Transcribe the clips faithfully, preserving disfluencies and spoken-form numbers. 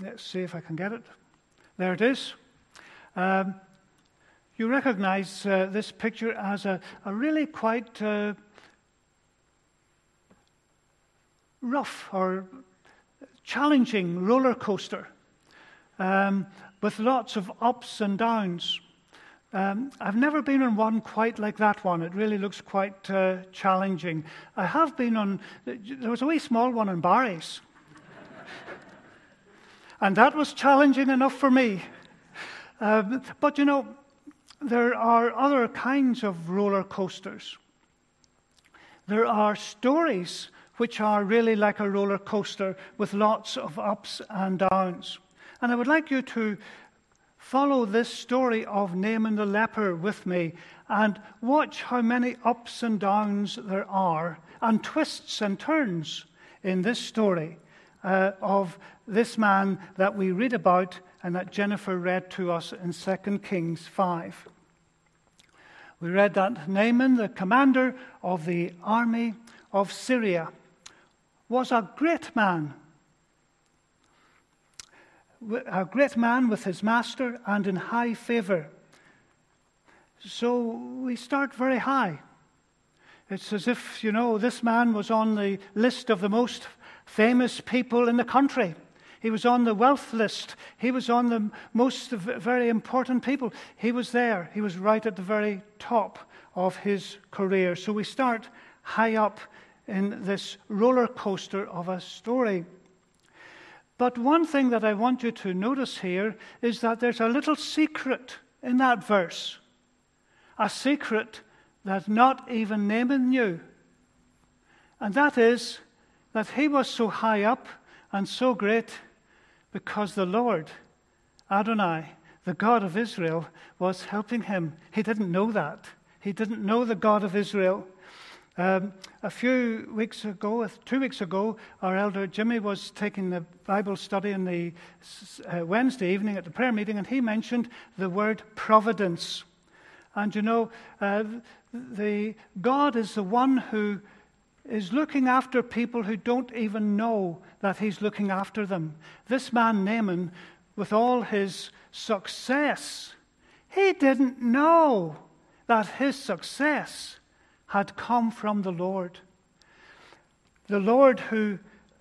Let's see if I can get it. There it is. Um, you recognize uh, this picture as a, a really quite uh, rough or challenging roller coaster um, with lots of ups and downs. Um, I've never been on one quite like that one. It really looks quite uh, challenging. I have been on, there was a wee small one in Barry's. And that was challenging enough for me. Uh, but you know, there are other kinds of roller coasters. There are stories which are really like a roller coaster with lots of ups and downs. And I would like you to follow this story of Naaman the leper with me and watch how many ups and downs there are and twists and turns in this story uh, of this man that we read about and that Jennifer read to us in Second Kings five. We read that Naaman, the commander of the army of Syria, was a great man. A great man with his master and in high favor. So we start very high. It's as if, you know, this man was on the list of the most famous people in the country. He was on the wealth list. He was on the most very important people. He was there. He was right at the very top of his career. So we start high up in this roller coaster of a story. But one thing that I want you to notice here is that there's a little secret in that verse. A secret that not even Naaman knew. And that is that he was so high up and so great because the Lord, Adonai, the God of Israel, was helping him. He didn't know that. He didn't know the God of Israel. Um, a few weeks ago, two weeks ago, our elder Jimmy was taking the Bible study in the uh, Wednesday evening at the prayer meeting, and he mentioned the word providence. And you know, uh, the God is the one who is looking after people who don't even know that he's looking after them. This man Naaman, with all his success, he didn't know that his success had come from the Lord. The Lord who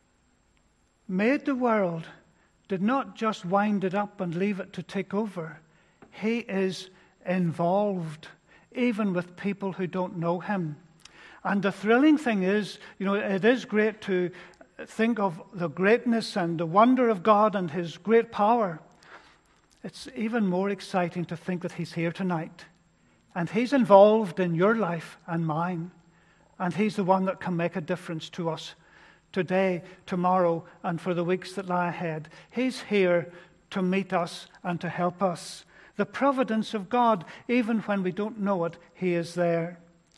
made the world did not just wind it up and leave it to take over. He is involved, even with people who don't know him. And the thrilling thing is, you know, it is great to think of the greatness and the wonder of God and his great power. It's even more exciting to think that he's here tonight. And he's involved in your life and mine. And he's the one that can make a difference to us today, tomorrow, and for the weeks that lie ahead. He's here to meet us and to help us. The providence of God, even when we don't know it, he is there.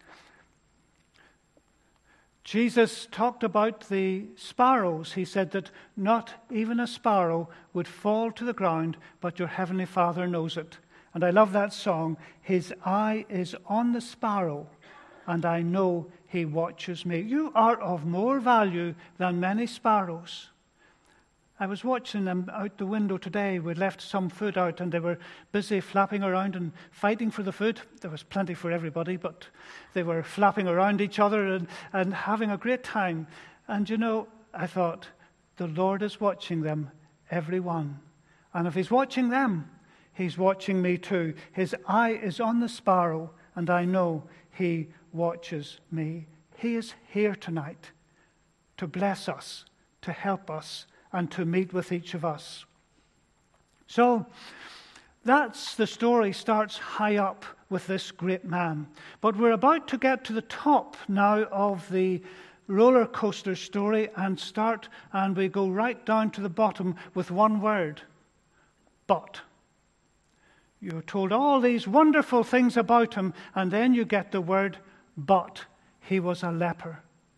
Jesus talked about the sparrows. He said that not even a sparrow would fall to the ground, but your heavenly Father knows it. And I love that song. His eye is on the sparrow, and I know he watches me. You are of more value than many sparrows. I was watching them out the window today. We left some food out, and they were busy flapping around and fighting for the food. There was plenty for everybody, but they were flapping around each other and, and having a great time. And you know, I thought, the Lord is watching them, every one. And if he's watching them, he's watching me too. His eye is on the sparrow, and I know he watches me. He is here tonight to bless us, to help us, and to meet with each of us. So, that's the story. Starts high up with this great man. But we're about to get to the top now of the roller coaster story and start, and we go right down to the bottom with one word: but. You're told all these wonderful things about him, and then you get the word, but he was a leper.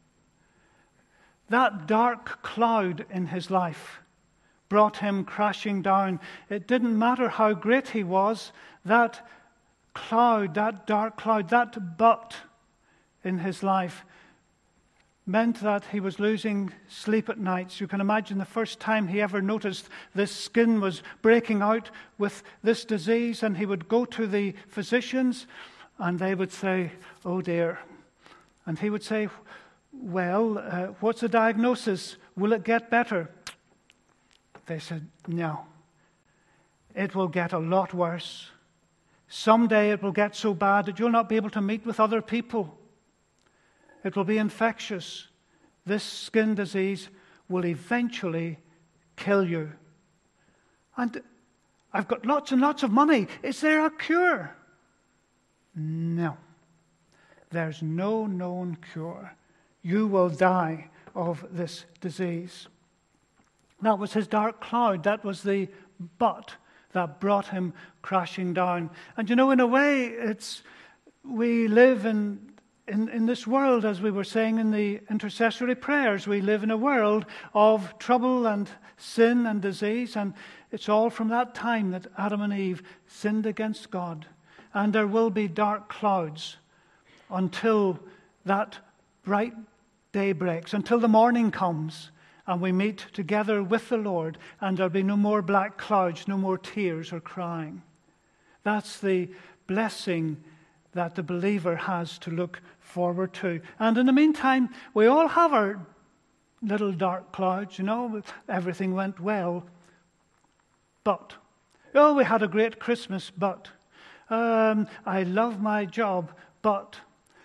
That dark cloud in his life brought him crashing down. It didn't matter how great he was, that cloud, that dark cloud, that but in his life meant that he was losing sleep at nights. You can imagine the first time he ever noticed this skin was breaking out with this disease, and he would go to the physicians and they would say, "Oh dear." And he would say, "Well, uh, what's the diagnosis? Will it get better?" They said, "No. It will get a lot worse. Someday it will get so bad that you'll not be able to meet with other people. It will be infectious. This skin disease will eventually kill you. And I've got lots and lots of money. Is there a cure?" No. There's no known cure. You will die of this disease. That was his dark cloud. That was the but that brought him crashing down. And you know, in a way, it's we live in In, in this world, as we were saying in the intercessory prayers, we live in a world of trouble and sin and disease, and it's all from that time that Adam and Eve sinned against God. And there will be dark clouds until that bright day breaks, until the morning comes and we meet together with the Lord, and there'll be no more black clouds, no more tears or crying. That's the blessing that the believer has to look forward to. And in the meantime, we all have our little dark clouds, you know, everything went well. But, oh, we had a great Christmas, but, um, I love my job, but,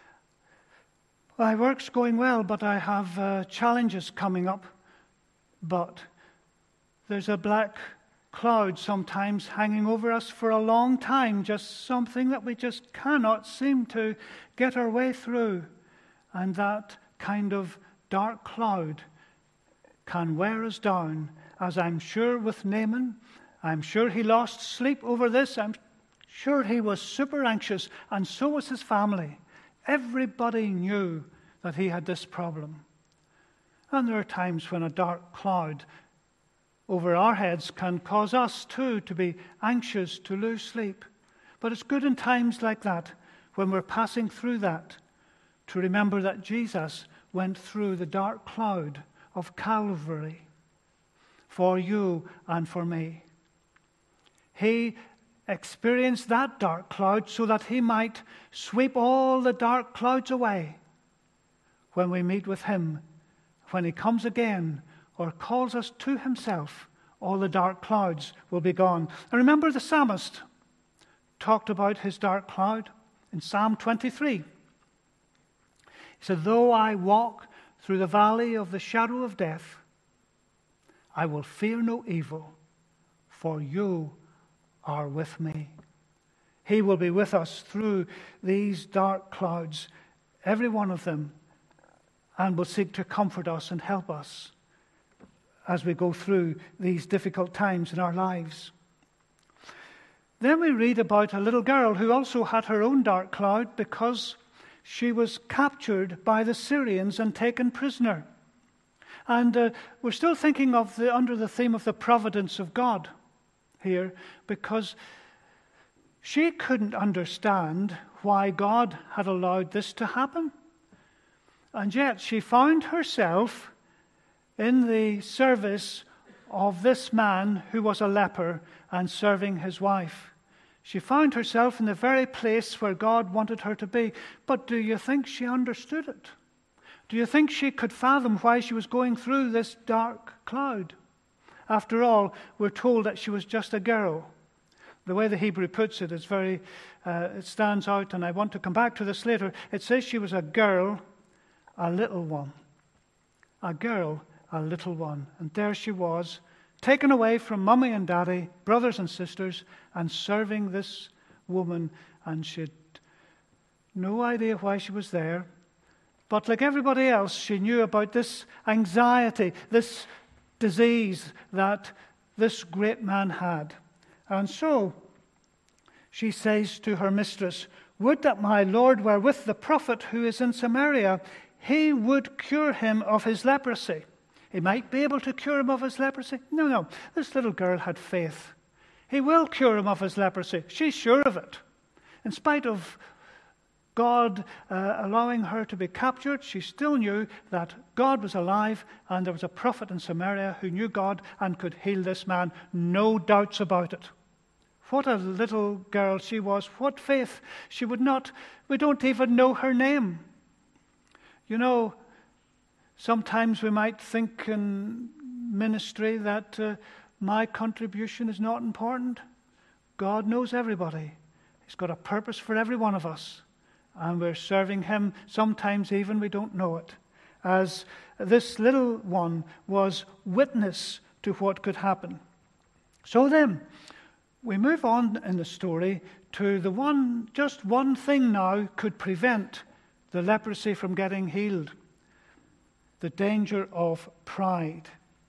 my work's going well, but I have uh, challenges coming up, but, there's a black cloud sometimes hanging over us for a long time, just something that we just cannot seem to get our way through. And that kind of dark cloud can wear us down, as I'm sure with Naaman. I'm sure he lost sleep over this. I'm sure he was super anxious, and so was his family. Everybody knew that he had this problem. And there are times when a dark cloud over our heads can cause us too to be anxious, to lose sleep. But it's good in times like that, when we're passing through that, to remember that Jesus went through the dark cloud of Calvary for you and for me. He experienced that dark cloud so that he might sweep all the dark clouds away when we meet with him. When he comes again or calls us to himself, all the dark clouds will be gone. And remember, the psalmist talked about his dark cloud in Psalm twenty-three. He said, "Though I walk through the valley of the shadow of death, I will fear no evil, for you are with me." He will be with us through these dark clouds, every one of them, and will seek to comfort us and help us as we go through these difficult times in our lives. Then we read about a little girl who also had her own dark cloud because she was captured by the Syrians and taken prisoner. And uh, we're still thinking of the under the theme of the providence of God here, because she couldn't understand why God had allowed this to happen. And yet she found herself in the service of this man who was a leper and serving his wife. She found herself in the very place where God wanted her to be. But do you think she understood it? Do you think she could fathom why she was going through this dark cloud? After all, we're told that she was just a girl. The way the Hebrew puts it is very, uh, it stands out, and I want to come back to this later. It says she was a girl, a little one. A girl, a little one. And there she was, taken away from mummy and daddy, brothers and sisters, and serving this woman. And she had no idea why she was there. But like everybody else, she knew about this anxiety, this disease that this great man had. And so she says to her mistress, "Would that my Lord were with the prophet who is in Samaria. He would cure him of his leprosy." He might be able to cure him of his leprosy. No, no. This little girl had faith. He will cure him of his leprosy. She's sure of it. In spite of God uh, allowing her to be captured, she still knew that God was alive and there was a prophet in Samaria who knew God and could heal this man. No doubts about it. What a little girl she was. What faith. She would not, we don't even know her name. You know, sometimes we might think in ministry that uh, my contribution is not important. God knows everybody. He's got a purpose for every one of us. And we're serving him. Sometimes even we don't know it. As this little one was witness to what could happen. So then, we move on in the story to the one, just one thing now could prevent the leprosy from getting healed. The danger of pride.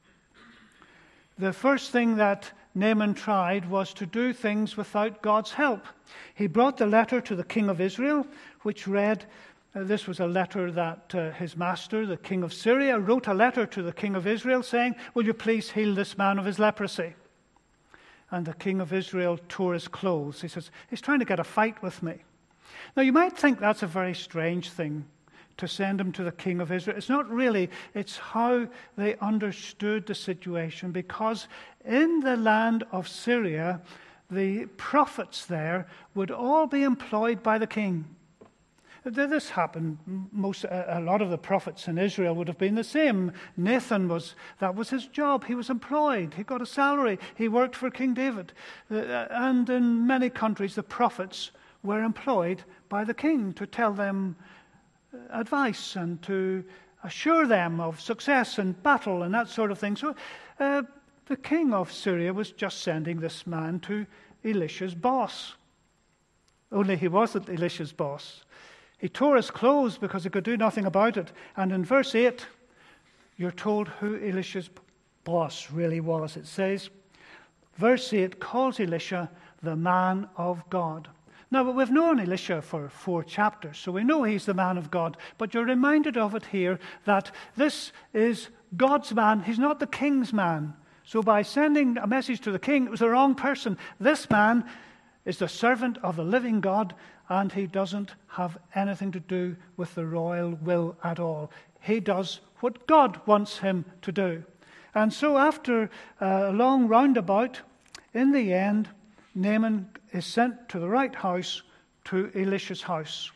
The first thing that Naaman tried was to do things without God's help. He brought the letter to the king of Israel, which read, uh, this was a letter that uh, his master, the king of Syria, wrote a letter to the king of Israel saying, will you please heal this man of his leprosy? And the king of Israel tore his clothes. He says, he's trying to get a fight with me. Now you might think that's a very strange thing, to send him to the king of Israel. It's not really. It's how they understood the situation, because in the land of Syria, the prophets there would all be employed by the king. This happened. Most, a lot of the prophets in Israel would have been the same. Nathan was, that was his job. He was employed. He got a salary. He worked for King David. And in many countries, the prophets were employed by the king to tell them advice and to assure them of success in battle and that sort of thing. So uh, the king of Syria was just sending this man to Elisha's boss. Only he wasn't Elisha's boss. He tore his clothes because he could do nothing about it. And in verse eight, you're told who Elisha's boss really was. It says, verse eight calls Elisha the man of God. Now, we've known Elisha for four chapters, so we know he's the man of God. But you're reminded of it here that this is God's man. He's not the king's man. So by sending a message to the king, it was the wrong person. This man is the servant of the living God, and he doesn't have anything to do with the royal will at all. He does what God wants him to do. And so after a long roundabout, in the end, Naaman is sent to the right house, to Elisha's house.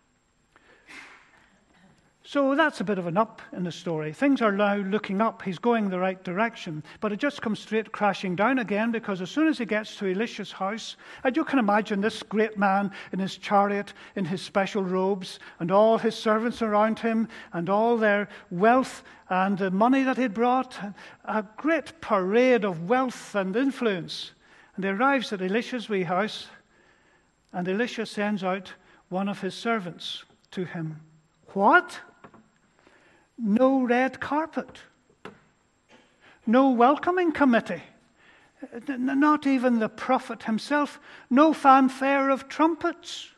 So that's a bit of an up in the story. Things are now looking up. He's going the right direction. But it just comes straight crashing down again, because as soon as he gets to Elisha's house, and you can imagine this great man in his chariot, in his special robes, and all his servants around him, and all their wealth and the money that he'd brought, a great parade of wealth and influence. And he arrives at Elisha's wee house, and Elisha sends out one of his servants to him. What? No red carpet. No welcoming committee. Not even the prophet himself. No fanfare of trumpets.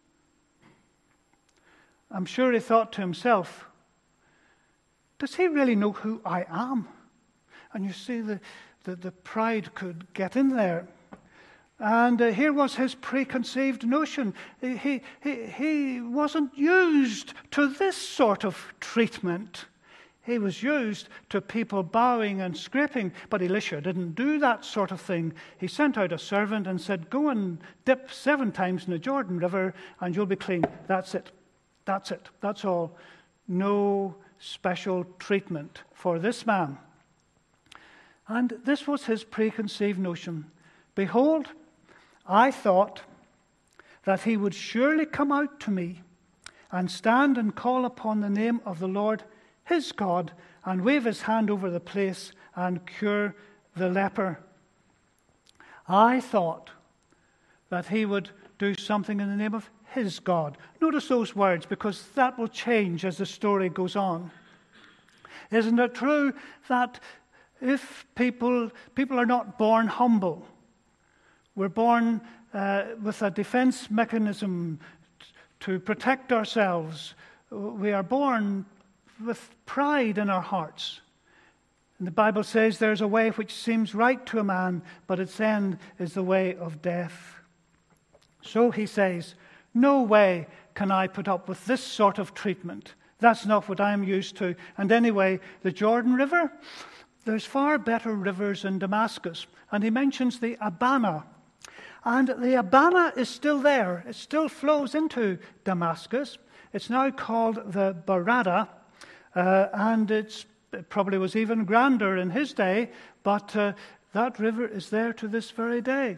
I'm sure he thought to himself, does he really know who I am? And you see the The, the pride could get in there. And uh, here was his preconceived notion. He, he, he wasn't used to this sort of treatment. He was used to people bowing and scraping. But Elisha didn't do that sort of thing. He sent out a servant and said, go and dip seven times in the Jordan River and you'll be clean. That's it. That's it. That's all. No special treatment for this man. And this was his preconceived notion. Behold, I thought that he would surely come out to me and stand and call upon the name of the Lord his God and wave his hand over the place and cure the leper. I thought that he would do something in the name of his God. Notice those words, because that will change as the story goes on. Isn't it true that if people people are not born humble, we're born uh, with a defense mechanism t- to protect ourselves. We are born with pride in our hearts. And the Bible says there's a way which seems right to a man, but its end is the way of death. So he says, no way can I put up with this sort of treatment? That's not what I'm used to. And anyway, the Jordan River, there's far better rivers in Damascus. And he mentions the Abana. And the Abana is still there. It still flows into Damascus. It's now called the Barada. Uh, and it's, it probably was even grander in his day. But uh, that river is there to this very day.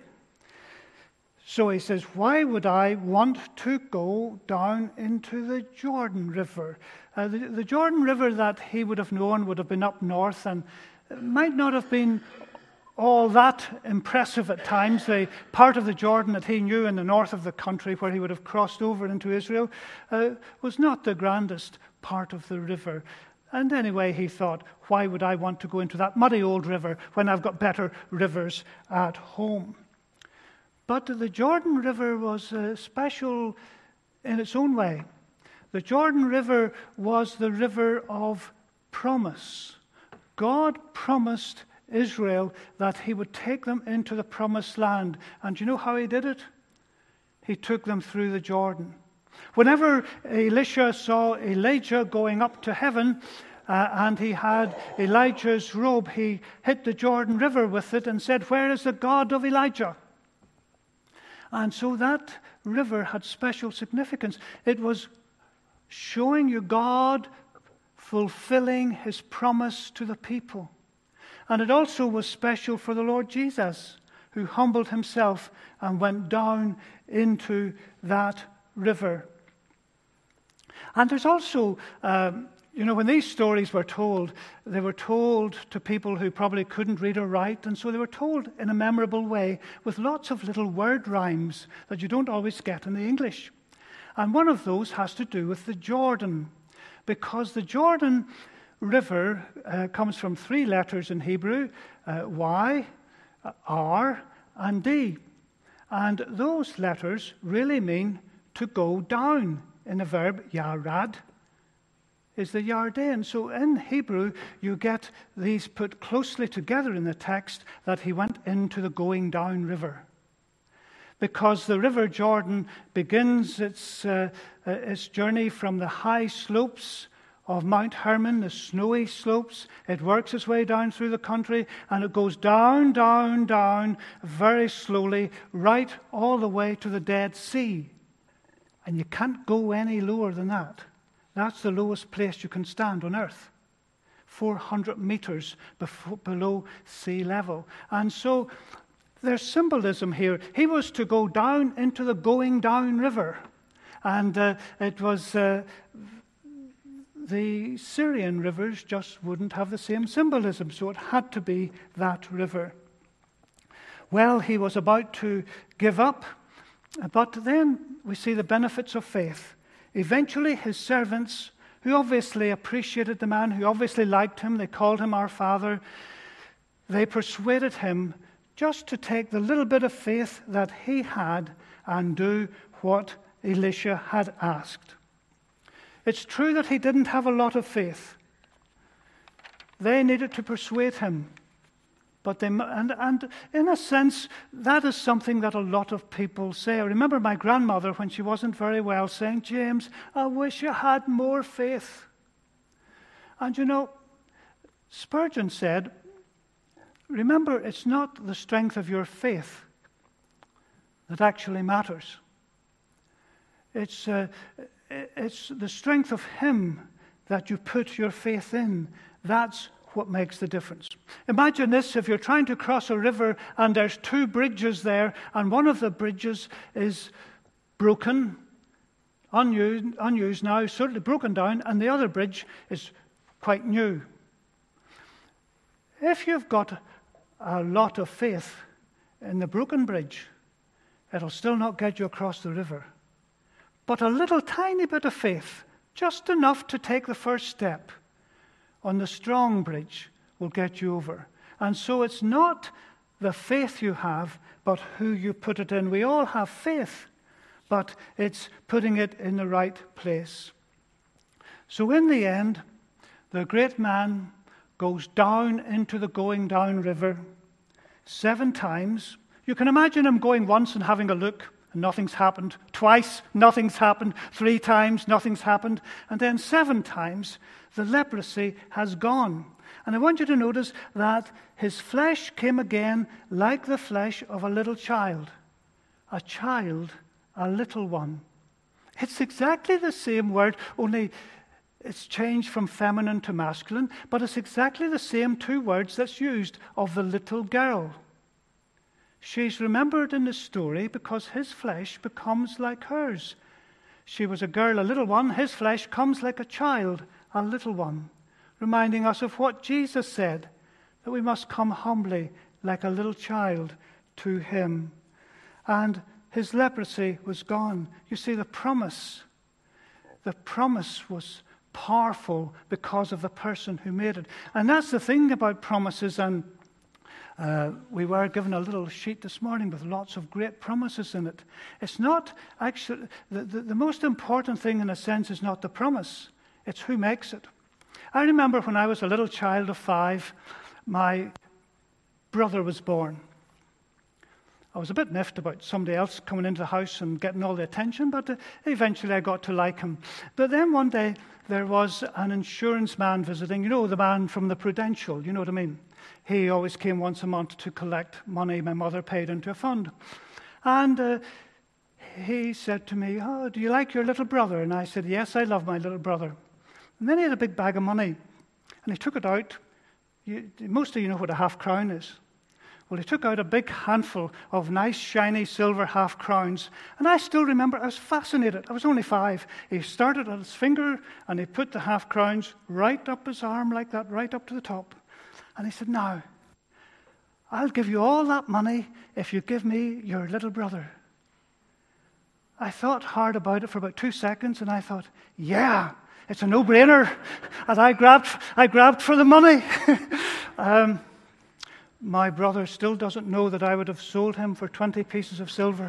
So he says, why would I want to go down into the Jordan River? Uh, the, the Jordan River that he would have known would have been up north and might not have been all that impressive at times. The part of the Jordan that he knew in the north of the country where he would have crossed over into Israel uh, was not the grandest part of the river. And anyway, he thought, why would I want to go into that muddy old river when I've got better rivers at home? But the Jordan River was uh, special in its own way. The Jordan River was the river of promise. God promised Israel that he would take them into the promised land. And do you know how he did it? He took them through the Jordan. Whenever Elisha saw Elijah going up to heaven, uh, and he had Elijah's robe, he hit the Jordan River with it and said, where is the God of Elijah? And so that river had special significance. It was showing you God fulfilling his promise to the people. And it also was special for the Lord Jesus, who humbled himself and went down into that river. And there's also, um, you know, when these stories were told, they were told to people who probably couldn't read or write, and so they were told in a memorable way with lots of little word rhymes that you don't always get in the English. And one of those has to do with the Jordan, because the Jordan River uh, comes from three letters in Hebrew, uh, Y, uh, R, and D. And those letters really mean to go down in the verb yarad. Is the Yarden. So in Hebrew, you get these put closely together in the text that he went into the going down river. Because the river Jordan begins its, uh, its journey from the high slopes of Mount Hermon, the snowy slopes. It works its way down through the country, and it goes down, down, down, very slowly, right all the way to the Dead Sea. And you can't go any lower than that. That's the lowest place you can stand on earth, four hundred meters before, below sea level. And so there's symbolism here. He was to go down into the going down river. And uh, it was uh, the Syrian rivers just wouldn't have the same symbolism, so it had to be that river. Well, he was about to give up, but then we see the benefits of faith. Eventually, his servants, who obviously appreciated the man, who obviously liked him, they called him our father, they persuaded him just to take the little bit of faith that he had and do what Elisha had asked. It's true that he didn't have a lot of faith. They needed to persuade him. But they, and, and in a sense, that is something that a lot of people say. I remember my grandmother, when she wasn't very well, saying, James, I wish you had more faith. And you know, Spurgeon said, remember, it's not the strength of your faith that actually matters. It's, uh, it's the strength of him that you put your faith in. That's what makes the difference. Imagine this: if you're trying to cross a river and there's two bridges there, and one of the bridges is broken, unused, unused now, certainly broken down, and the other bridge is quite new. If you've got a lot of faith in the broken bridge, it'll still not get you across the river. But a little tiny bit of faith, just enough to take the first step on the strong bridge, will get you over. And so it's not the faith you have, but who you put it in. We all have faith, but it's putting it in the right place. So in the end, the great man goes down into the going down river seven times. You can imagine him going once and having a look and nothing's happened. Twice, nothing's happened. Three times, nothing's happened. And then seven times, the leprosy has gone. And I want you to notice that his flesh came again like the flesh of a little child. A child, a little one. It's exactly the same word, only it's changed from feminine to masculine, but it's exactly the same two words that's used of the little girl. She's remembered in the story because his flesh becomes like hers. She was a girl, a little one. His flesh comes like a child, a little one, reminding us of what Jesus said, that we must come humbly like a little child to him. And his leprosy was gone. You see, the promise, the promise was powerful because of the person who made it. And that's the thing about promises. And uh, we were given a little sheet this morning with lots of great promises in it. It's not actually, the, the, the most important thing in a sense is not the promise. It's who makes it. I remember when I was a little child of five, my brother was born. I was a bit miffed about somebody else coming into the house and getting all the attention, but uh, eventually I got to like him. But then one day there was an insurance man visiting, you know, the man from the Prudential, you know what I mean? He always came once a month to collect money my mother paid into a fund. And uh, he said to me, "Oh, do you like your little brother?" And I said, "Yes, I love my little brother." And then he had a big bag of money, and he took it out. You, most of you know what a half crown is. Well, he took out a big handful of nice, shiny silver half crowns. And I still remember, I was fascinated. I was only five. He started at his finger, and he put the half crowns right up his arm like that, right up to the top. And he said, "Now, I'll give you all that money if you give me your little brother." I thought hard about it for about two seconds, and I thought, yeah, it's a no-brainer. And I grabbed, I grabbed for the money. um, My brother still doesn't know that I would have sold him for twenty pieces of silver.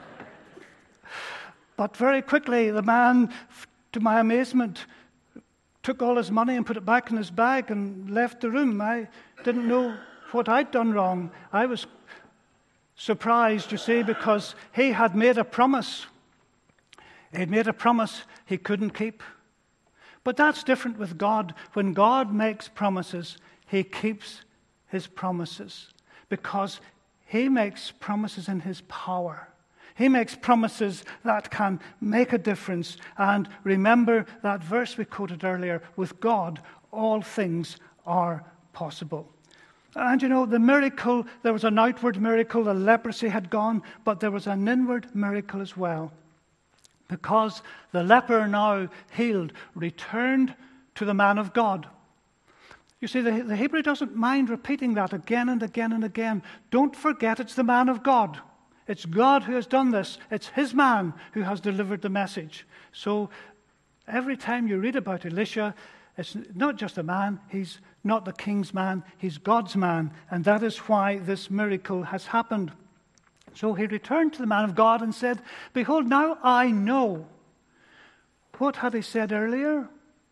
But very quickly, the man, to my amazement, took all his money and put it back in his bag and left the room. I didn't know what I'd done wrong. I was surprised, you see, because he had made a promise. He'd made a promise he couldn't keep. But that's different with God. When God makes promises, he keeps his promises, because he makes promises in his power. He makes promises that can make a difference. And remember that verse we quoted earlier, with God, all things are possible. And you know, the miracle, there was an outward miracle, the leprosy had gone, but there was an inward miracle as well. Because the leper, now healed, returned to the man of God. You see, the, the Hebrew doesn't mind repeating that again and again and again. Don't forget, it's the man of God. It's God who has done this. It's his man who has delivered the message. So every time you read about Elisha, it's not just a man. He's not the king's man. He's God's man. And that is why this miracle has happened. So he returned to the man of God and said, "Behold, now I know." What had he said earlier?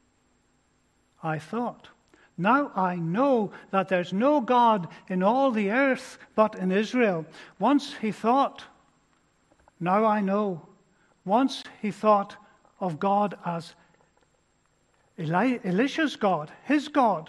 I thought. Now I know that there's no God in all the earth but in Israel. Once he thought, now I know. Once he thought of God as Eli- Elisha's God, his God.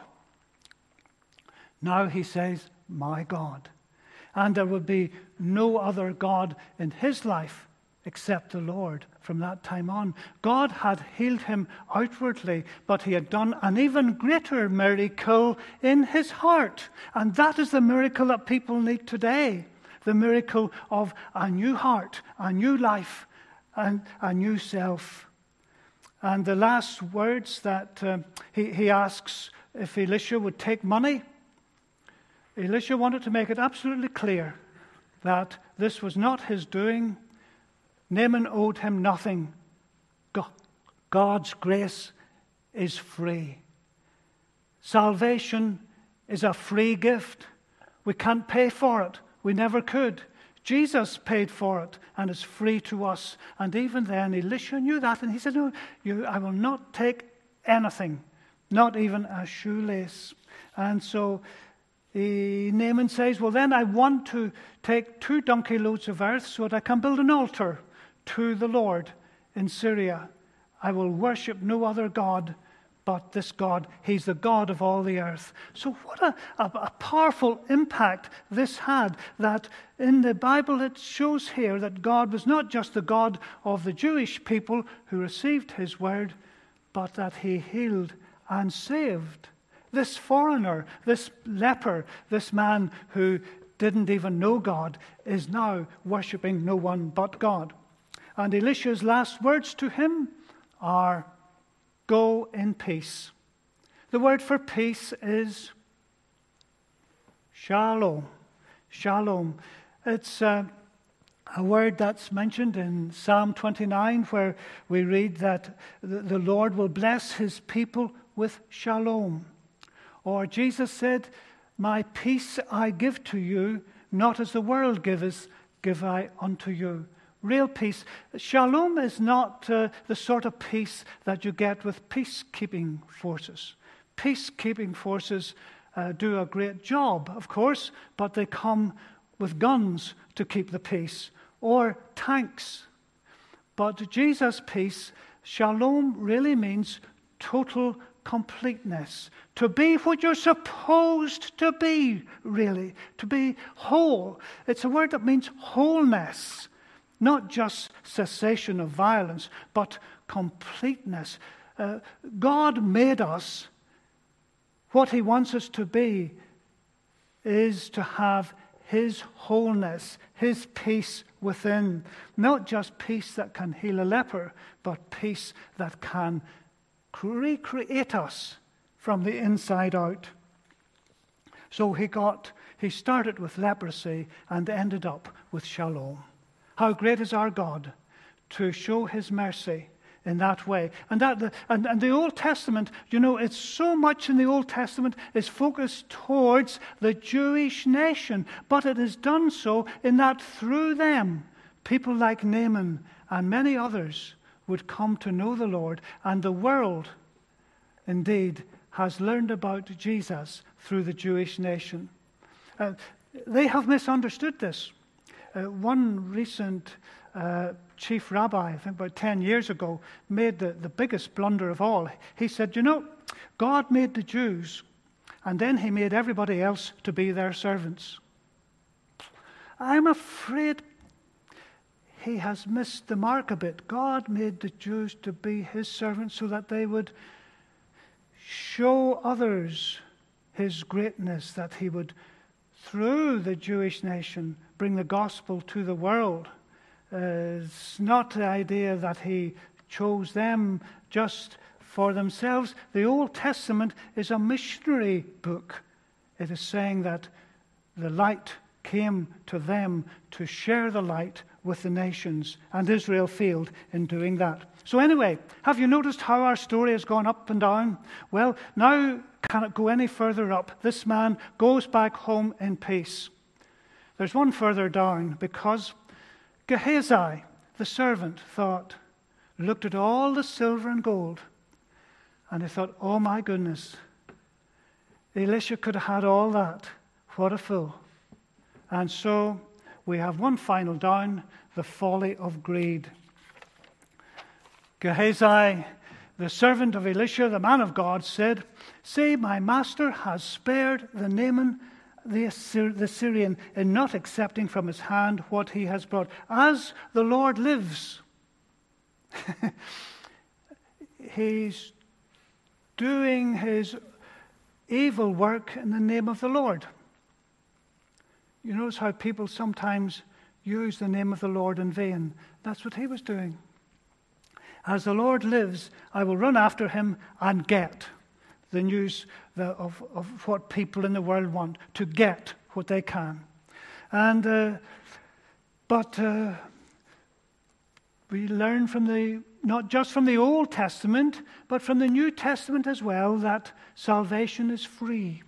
Now he says, my God. And there will be no other God in his life except the Lord from that time on. God had healed him outwardly, but he had done an even greater miracle in his heart. And that is the miracle that people need today. The miracle of a new heart, a new life, and a new self. And the last words that uh, he, he asks if Elisha would take money. Elisha wanted to make it absolutely clear that this was not his doing. Naaman owed him nothing. God's grace is free. Salvation is a free gift. We can't pay for it. We never could. Jesus paid for it, and it's free to us. And even then, Elisha knew that, and he said, no, you, I will not take anything, not even a shoelace. And so he, Naaman says, well, then I want to take two donkey loads of earth so that I can build an altar to the Lord in Syria. I will worship no other God but this God. He's the God of all the earth. So what a, a, a powerful impact this had, that in the Bible it shows here that God was not just the God of the Jewish people who received his word, but that he healed and saved this foreigner, this leper, this man who didn't even know God, is now worshipping no one but God. And Elisha's last words to him are, go in peace. The word for peace is shalom. Shalom. It's uh, a word that's mentioned in Psalm twenty-nine, where we read that the Lord will bless his people with shalom. Or Jesus said, my peace I give to you, not as the world giveth, give I unto you. Real peace. Shalom is not uh, the sort of peace that you get with peacekeeping forces. Peacekeeping forces uh, do a great job, of course, but they come with guns to keep the peace, or tanks. But Jesus' peace, shalom, really means total completeness. To be what you're supposed to be, really. To be whole. It's a word that means wholeness. Not just cessation of violence, but completeness. Uh, God made us. What he wants us to be is to have his wholeness, his peace within. Not just peace that can heal a leper, but peace that can recreate us from the inside out. So he got, he started with leprosy and ended up with shalom. How great is our God to show his mercy in that way. And that the, and, and the Old Testament, you know, it's so much in the Old Testament is focused towards the Jewish nation. But it is done so in that through them, people like Naaman and many others would come to know the Lord. And the world, indeed, has learned about Jesus through the Jewish nation. Uh, they have misunderstood this. Uh, one recent uh, chief rabbi, I think about ten years ago, made the, the biggest blunder of all. He said, you know, God made the Jews, and then he made everybody else to be their servants. I'm afraid he has missed the mark a bit. God made the Jews to be his servants so that they would show others his greatness, that he would, through the Jewish nation, bring the gospel to the world. Uh, it's not the idea that he chose them just for themselves. The Old Testament is a missionary book. It is saying that the light came to them to share the light with the nations, and Israel failed in doing that. So anyway, have you noticed how our story has gone up and down? Well, now can it go any further up? This man goes back home in peace. There's one further down, because Gehazi, the servant, thought, looked at all the silver and gold, and he thought, oh my goodness, Elisha could have had all that. What a fool. And so we have one final down, the folly of greed. Gehazi, the servant of Elisha, the man of God, said, see, my master has spared the Naaman the, Assyr- the Syrian in not accepting from his hand what he has brought. As the Lord lives, he's doing his evil work in the name of the Lord. You notice how people sometimes use the name of the Lord in vain. That's what he was doing. As the Lord lives, I will run after him and get the news of, of what people in the world want, to get what they can. And uh, but uh, we learn from the, not just from the Old Testament, but from the New Testament as well, that salvation is free.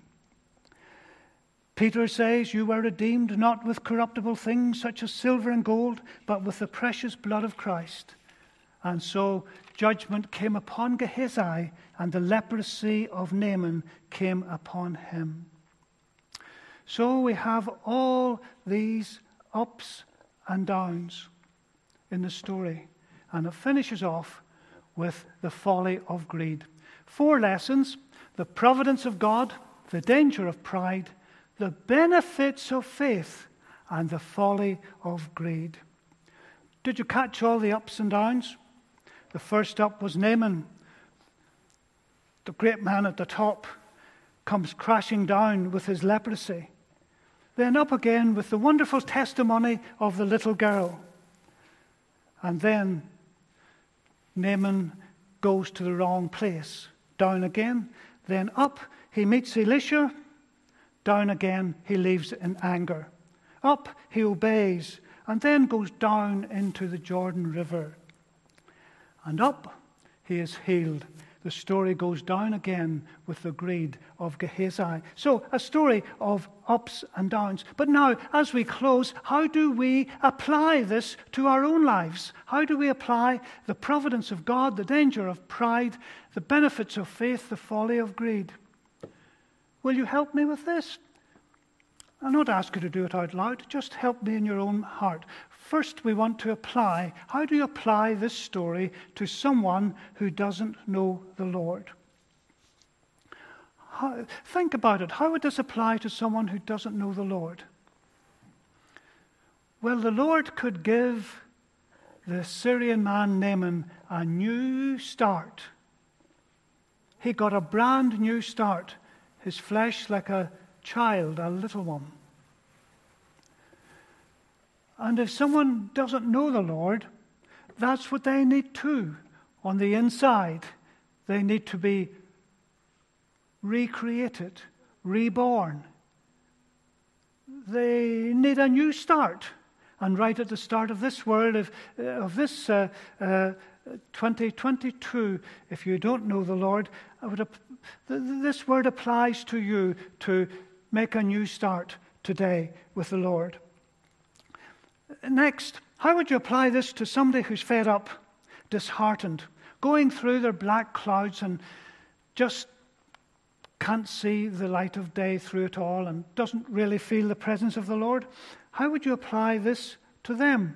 Peter says, you were redeemed not with corruptible things such as silver and gold, but with the precious blood of Christ. And so judgment came upon Gehazi, and the leprosy of Naaman came upon him. So we have all these ups and downs in the story. And it finishes off with the folly of greed. Four lessons: the providence of God, the danger of pride, the benefits of faith, and the folly of greed. Did you catch all the ups and downs? The first up was Naaman. The great man at the top comes crashing down with his leprosy. Then up again with the wonderful testimony of the little girl. And then Naaman goes to the wrong place. Down again. Then up he meets Elisha. Down again he leaves in anger. Up he obeys and then goes down into the Jordan River. And up he is healed. The story goes down again with the greed of Gehazi. So a story of ups and downs. But now, as we close, how do we apply this to our own lives? How do we apply the providence of God, the danger of pride, the benefits of faith, the folly of greed? Will you help me with this? I'll not ask you to do it out loud. Just help me in your own heart. First, we want to apply. How do you apply this story to someone who doesn't know the Lord? How, think about it. How would this apply to someone who doesn't know the Lord? Well, the Lord could give the Syrian man Naaman a new start. He got a brand new start. His flesh like a child, a little one. And if someone doesn't know the Lord, that's what they need too. On the inside, they need to be recreated, reborn. They need a new start. And right at the start of this world, of, of this uh, uh, twenty twenty-two, if you don't know the Lord, I would, this word applies to you to make a new start today with the Lord. Next, how would you apply this to somebody who's fed up, disheartened, going through their black clouds and just can't see the light of day through it all and doesn't really feel the presence of the Lord? How would you apply this to them?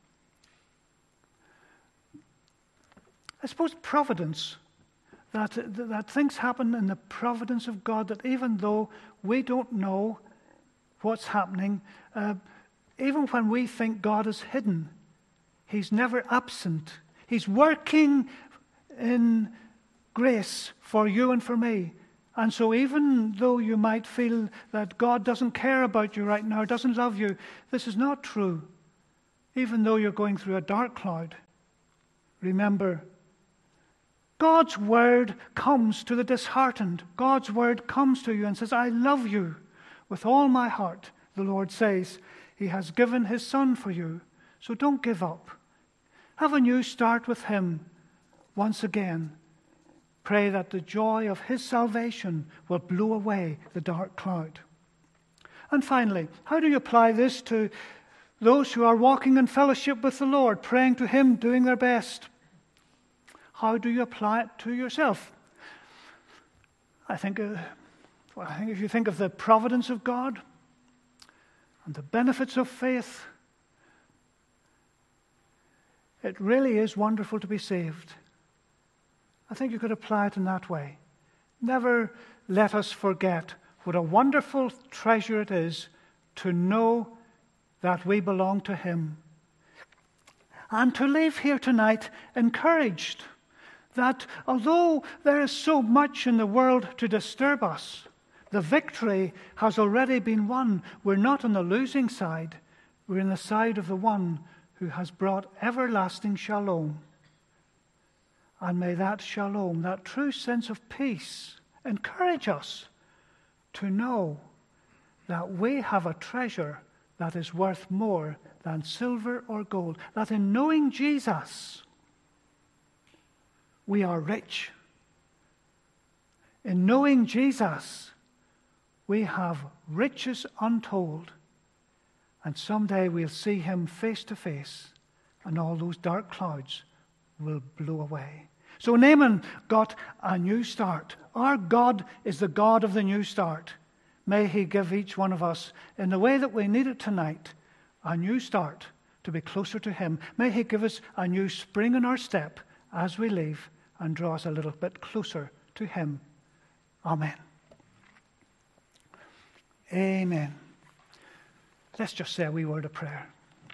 I suppose providence, that, that things happen in the providence of God, that even though we don't know what's happening, uh, even when we think God is hidden, He's never absent. He's working in grace for you and for me. And so even though you might feel that God doesn't care about you right now, doesn't love you, this is not true. Even though you're going through a dark cloud, remember, God's word comes to the disheartened. God's word comes to you and says, I love you with all my heart. The Lord says, He has given His Son for you. So don't give up. Have a new start with Him once again. Pray that the joy of His salvation will blow away the dark cloud. And finally, how do you apply this to those who are walking in fellowship with the Lord, praying to Him, doing their best? How do you apply it to yourself? I think, uh, well, I think if you think of the providence of God and the benefits of faith, it really is wonderful to be saved. I think you could apply it in that way. Never let us forget what a wonderful treasure it is to know that we belong to Him. And to leave here tonight encouraged that although there is so much in the world to disturb us, the victory has already been won. We're not on the losing side. We're on the side of the one who has brought everlasting shalom. And may that shalom, that true sense of peace, encourage us to know that we have a treasure that is worth more than silver or gold. That in knowing Jesus, we are rich. In knowing Jesus, we have riches untold. And someday we'll see Him face to face, and all those dark clouds will blow away. So Naaman got a new start. Our God is the God of the new start. may he give each one of us, in the way that we need it tonight, a new start to be closer to him. May he give us a new spring in our step as we leave and draw us a little bit closer to him. Amen. Amen. Let's just say a wee word of prayer.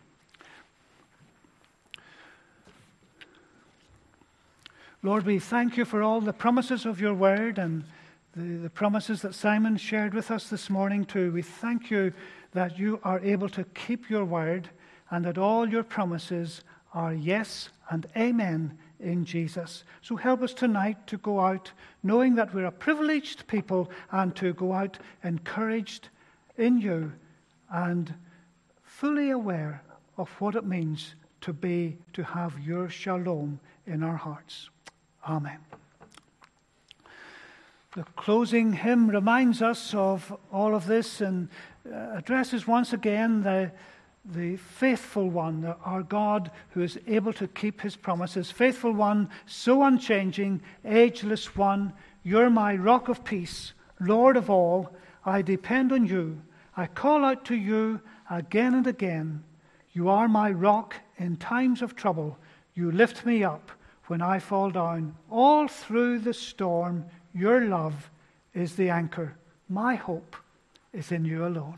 Lord, we thank you for all the promises of your word and the, the promises that Simon shared with us this morning too. We thank you that you are able to keep your word and that all your promises are yes and amen in Jesus. So help us tonight to go out knowing that we're a privileged people and to go out encouraged in you and fully aware of what it means to be, to have your shalom in our hearts. Amen. The closing hymn reminds us of all of this and addresses once again the, the faithful one, our God who is able to keep his promises. Faithful one, so unchanging, ageless one, you're my rock of peace, Lord of all. I depend on you. I call out to you again and again. You are my rock in times of trouble. You lift me up when I fall down. All through the storm, your love is the anchor. My hope is in you alone.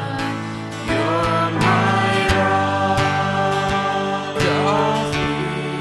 You're my rock of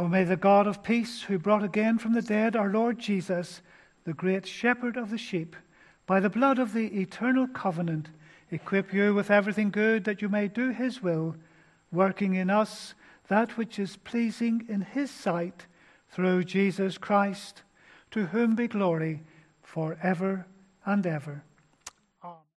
Now may the God of peace, who brought again from the dead our Lord Jesus, the great shepherd of the sheep, by the blood of the eternal covenant, equip you with everything good that you may do his will, working in us that which is pleasing in his sight, through Jesus Christ, to whom be glory for ever and ever.